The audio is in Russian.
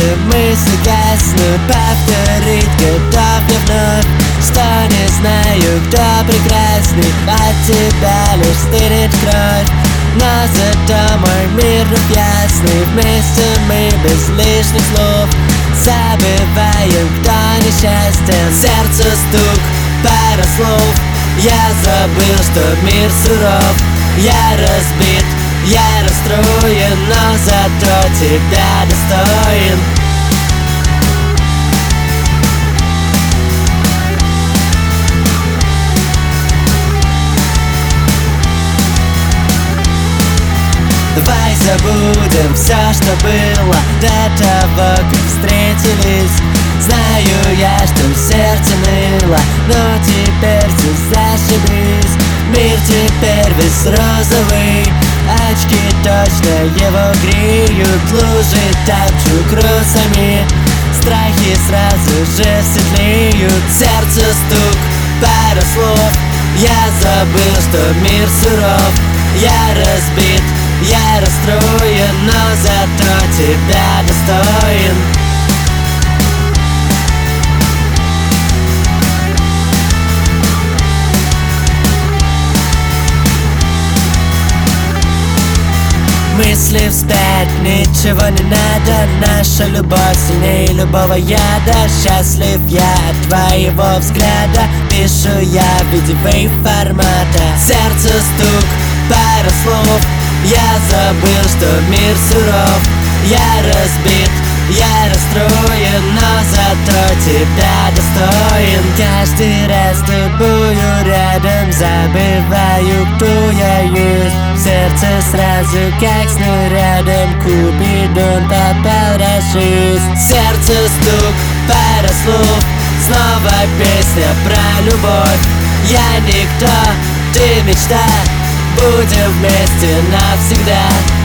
Эти мысли гаснут, повторить готов я вновь, что не знаю, кто прекрасней, от тебя лишь стынет кровь. Но зато мой мир вновь ясный, вместе мы без лишних слов забываем, кто несчастен. Сердце стук, пара слов, я забыл, что мир суров. Я разбит, я расстроен, но зато тебя достоин. Давай забудем все, что было до того, как встретились. Знаю я, что в сердце ныло, но теперь все зашибись. Мир теперь весь розовый, очки точно его греют. Лужи топчу кросами, страхи сразу же светлеют. Сердце стук, пара слов, я забыл, что мир суров. Я разбит, я расстроен, но зато тебя достоин. Мысли вспять, ничего не надо, наша любовь сильнее любого яда. Счастлив я от твоего взгляда, пишу я в виде вейв-формата. Сердце стук, пара слов, я забыл, что мир суров. Я разбит, я расстроен, но зато тебя достоин. Каждый раз с тобою рядом забываю, кто я есть. В сердце сразу как снарядом Купидон попал расшист. Сердце стук, пара слов, снова песня про любовь. Я никто, ты мечта, будем вместе навсегда.